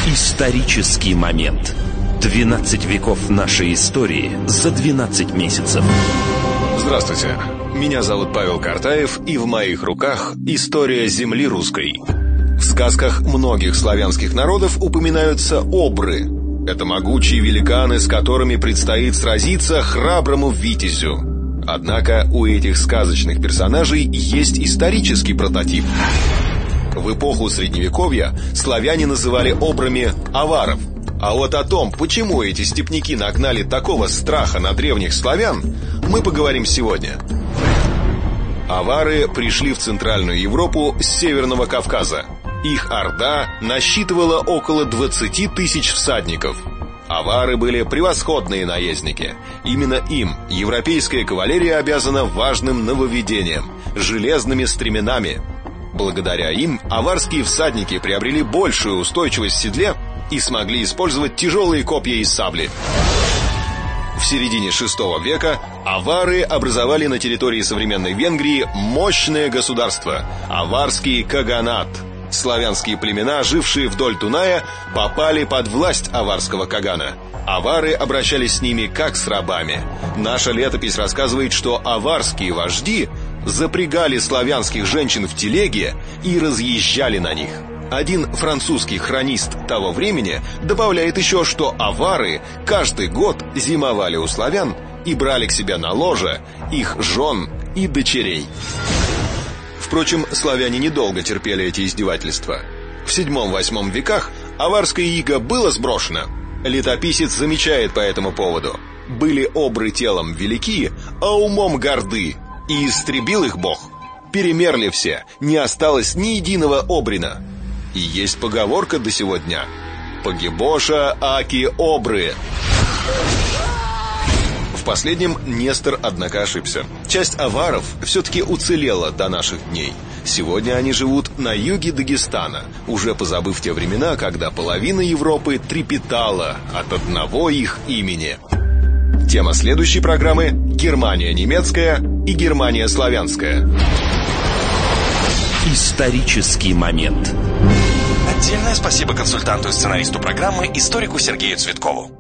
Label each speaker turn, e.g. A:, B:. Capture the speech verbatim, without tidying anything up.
A: Исторический момент. двенадцать веков нашей истории за двенадцать месяцев.
B: Здравствуйте, меня зовут Павел Картаев, и в моих руках история земли русской. В сказках многих славянских народов упоминаются обры. Это могучие великаны, с которыми предстоит сразиться храброму витязю. Однако у этих сказочных персонажей есть исторический прототип. В эпоху Средневековья славяне называли обрами аваров. А вот о том, почему эти степняки нагнали такого страха на древних славян, мы поговорим сегодня. Авары пришли в Центральную Европу с Северного Кавказа. Их орда насчитывала около двадцати тысяч всадников. Авары были превосходные наездники. Именно им европейская кавалерия обязана важным нововведением – железными стременами. Благодаря им аварские всадники приобрели большую устойчивость в седле и смогли использовать тяжелые копья и сабли. В середине шестого века авары образовали на территории современной Венгрии мощное государство – аварский каганат. Славянские племена, жившие вдоль Дуная, попали под власть аварского кагана. Авары обращались с ними как с рабами. Наша летопись рассказывает, что аварские вожди запрягали славянских женщин в телеги и разъезжали на них. Один французский хронист того времени добавляет еще, что авары каждый год зимовали у славян и брали к себе на ложе их жен и дочерей. Впрочем, славяне недолго терпели эти издевательства. В седьмом-восьмом веках аварское иго было сброшено. Летописец замечает по этому поводу: «Были обры телом велики, а умом горды, и истребил их Бог. Перемерли все, не осталось ни единого обрина». И есть поговорка до сего дня: «Погибоша аки обры». В последнем Нестор, однако, ошибся. Часть аваров все-таки уцелела до наших дней. Сегодня они живут на юге Дагестана, уже позабыв те времена, когда половина Европы трепетала от одного их имени. Тема следующей программы – Германия немецкая и Германия славянская.
A: Исторический момент.
C: Отдельное спасибо консультанту и сценаристу программы, историку Сергею Цветкову.